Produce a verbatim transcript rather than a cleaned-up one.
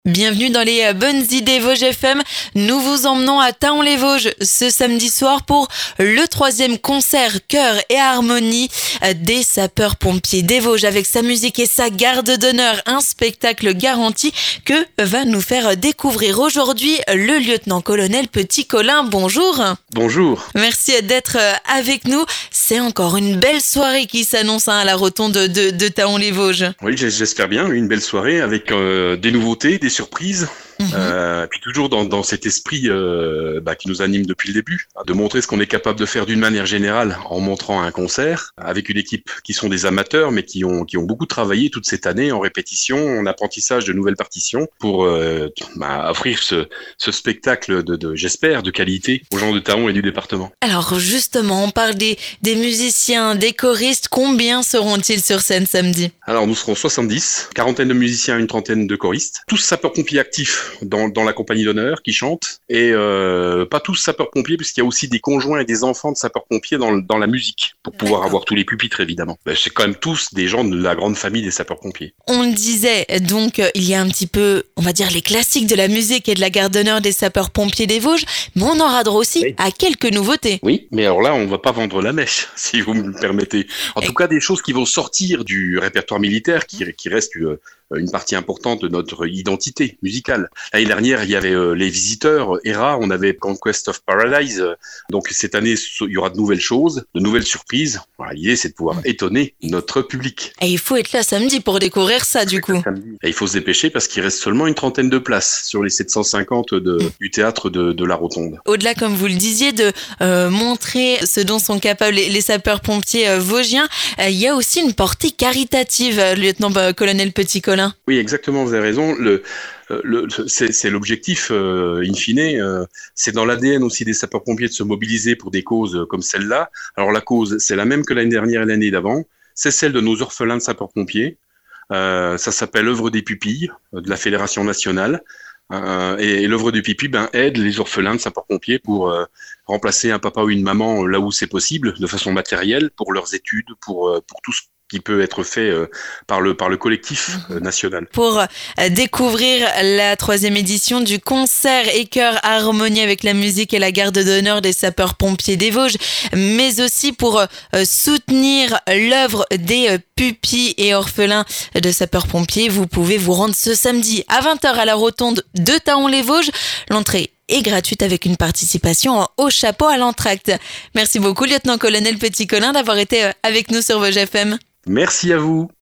Bienvenue dans les euh, bonnes idées Vosges F M. Nous vous emmenons à Thaon-les-Vosges ce samedi soir pour le troisième concert chœur et harmonie euh, des sapeurs-pompiers des Vosges avec sa musique et sa garde d'honneur. Un spectacle garanti que va nous faire découvrir aujourd'hui le lieutenant-colonel Petit-Colin. Bonjour. Bonjour. Merci d'être euh, avec nous. C'est encore une belle soirée qui s'annonce hein, à la rotonde de, de, de Thaon-les-Vosges. Oui, j'espère bien. Une belle soirée avec euh, des nouveautés, des surprises. Mmh. Euh, puis toujours dans, dans cet esprit euh, bah, qui nous anime depuis le début, de montrer ce qu'on est capable de faire d'une manière générale en montrant un concert avec une équipe qui sont des amateurs mais qui ont qui ont beaucoup travaillé toute cette année en répétition, en apprentissage de nouvelles partitions pour euh, bah, offrir ce, ce spectacle de, de j'espère de qualité aux gens de Thaon et du département. Alors justement, on parle des, des musiciens, des choristes. Combien seront-ils sur scène samedi? Alors nous serons soixante-dix, quarantaine de musiciens, une trentaine de choristes, tous sapeurs-pompiers actifs dans, dans la compagnie d'honneur qui chantent et euh, pas tous sapeurs-pompiers puisqu'il y a aussi des conjoints et des enfants de sapeurs-pompiers dans, dans la musique pour pouvoir avoir tous les pupitres évidemment. Ben, c'est quand même tous des gens de la grande famille des sapeurs-pompiers. On le disait, donc il y a un petit peu, on va dire les classiques de la musique et de la garde d'honneur des sapeurs-pompiers des Vosges, mais on aura droit aussi oui. à quelques nouveautés. Oui, mais alors là on va pas vendre la mèche si vous me le permettez. En et... tout cas des choses qui vont sortir du répertoire militaire qui, qui reste euh, une partie importante de notre identité musicale. L'année dernière, il y avait euh, les visiteurs, E R A, on avait Conquest of Paradise. Euh, donc cette année, il y aura de nouvelles choses, de nouvelles surprises. Voilà, l'idée, c'est de pouvoir mmh. étonner notre public. Et il faut être là samedi pour découvrir ça, du coup. Et il faut se dépêcher parce qu'il reste seulement une trentaine de places sur les sept cent cinquante de, mmh. du théâtre de, de la Rotonde. Au-delà, comme vous le disiez, de euh, montrer ce dont sont capables les, les sapeurs-pompiers euh, vosgiens, euh, il y a aussi une portée caritative, euh, lieutenant-colonel Petit-Colin. Oui, exactement, vous avez raison. Le, le, c'est, c'est l'objectif, euh, in fine. Euh, c'est dans l'A D N aussi des sapeurs-pompiers de se mobiliser pour des causes comme celle-là. Alors la cause, c'est la même que l'année dernière et l'année d'avant. C'est celle de nos orphelins de sapeurs-pompiers. Euh, ça s'appelle l'œuvre des pupilles de la Fédération nationale. Euh, et, et l'œuvre des pupilles ben, aide les orphelins de sapeurs-pompiers pour euh, remplacer un papa ou une maman là où c'est possible, de façon matérielle, pour leurs études, pour, euh, pour tout ce qui peut être fait euh, par le par le collectif euh, national. Pour euh, découvrir la troisième édition du concert et chœur harmonie avec la musique et la garde d'honneur des sapeurs-pompiers des Vosges, mais aussi pour euh, soutenir l'œuvre des euh, pupilles et orphelins de sapeurs-pompiers, vous pouvez vous rendre ce samedi à vingt heures à la rotonde de Thaon-les-Vosges. L'entrée est gratuite avec une participation au chapeau à l'entracte. Merci beaucoup, lieutenant-colonel Petit-Colin, d'avoir été avec nous sur Vosges F M. Merci à vous.